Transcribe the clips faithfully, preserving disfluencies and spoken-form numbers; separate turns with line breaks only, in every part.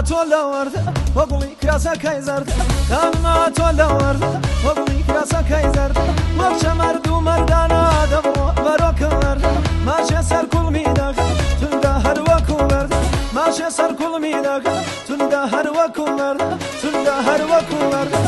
تۆلە وەردە وەگوڵی کراسەکەی زەردە کانما تۆلە وەردە وەگوڵی کراسەکەی زەردە وەک چەمەرد و مەردانە دەبڕۆ بەرۆکە وەردە ماشێ سەر کوڵمی دەکە توندا هەر وەکو وەردە ماشێ سەر کوڵمی دەکە توندا هەر وەکو وەردە توندا هەر وەکو وەردە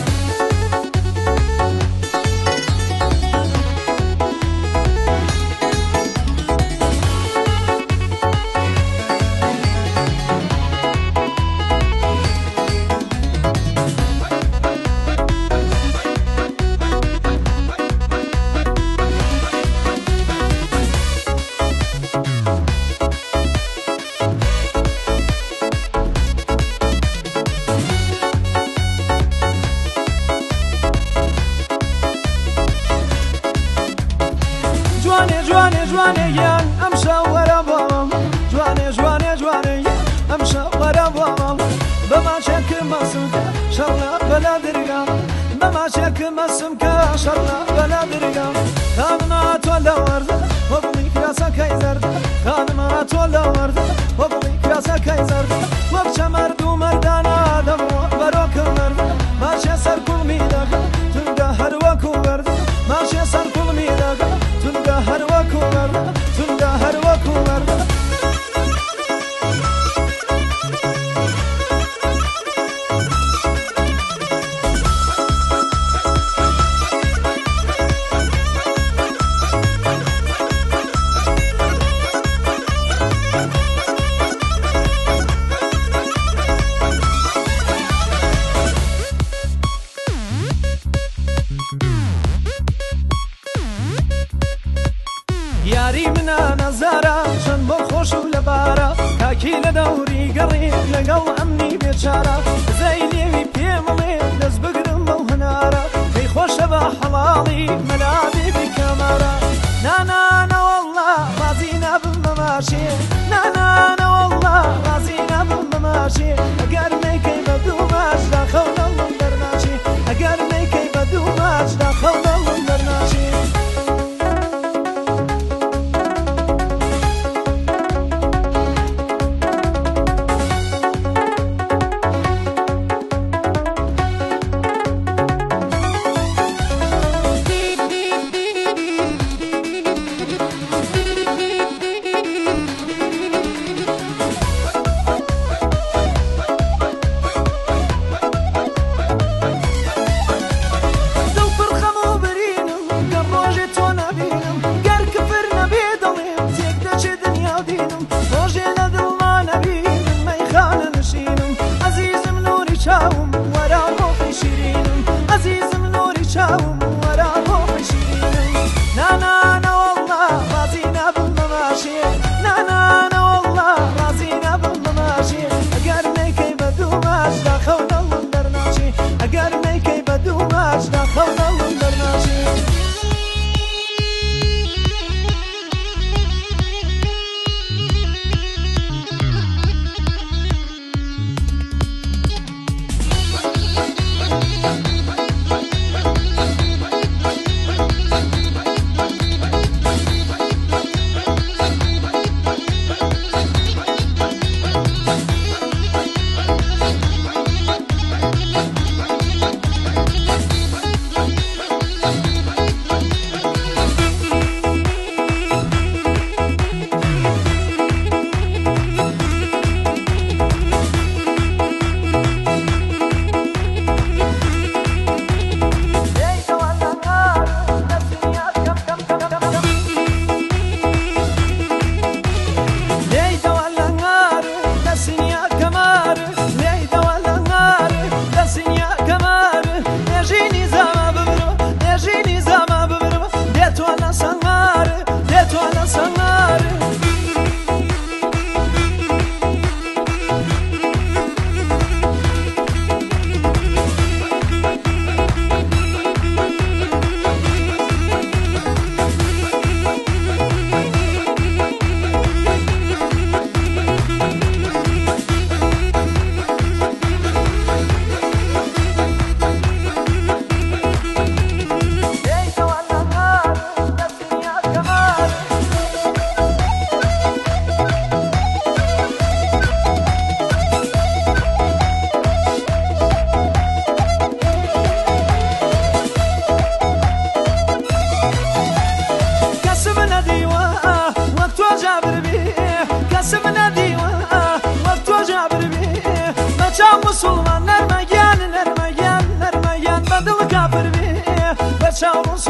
جوانێ جوانێ جوانێ یان ئەم شەوەرە بۆم جوانێ جوانێ جوانێ ئەم شەوەرە بۆم بەماچێکم مەسمکە شەڕە بەلا درگام بەماچێکم مەسمکە شەڕە بەلا درگام کانما تۆ لە وەردە وەگوڵی کراسەکەی زەردە کانما تۆ لە وەردە وەگوڵی کراسەکەی زەردە وەک چەمەرد و مەردانە دەبڕۆ بەرۆکە وەردە ماشێ سەر کوڵمی دەکە توندا هەر وەکو وەردە ماشێ سەر کوڵمی دەکە توندا هەر وەکو وەردە توندا هەر وەکو وەردە یاری منە نەزارە چەند بۆ خۆش و لەبارە کاکی لە دەوری گەڕی لەگەڵ ئەمنی بێچارە زەی لێوی پێمڵێ دەست بگرم بەو هەنارە پێی خۆشە بە حەڵاڵی مەلابێ بیکەمارە نانانەوەڵڵا ڕازی نابم بەماشێ نانانەوەڵڵا ڕازی نابم بەماشێ ئەگەر نەیکەی بە دوو ماچ داخەونەڵم دەرناچێ ئەگەر نەیکەی بە دوو ماچ داخەونەڵم دەرناچێ چاوس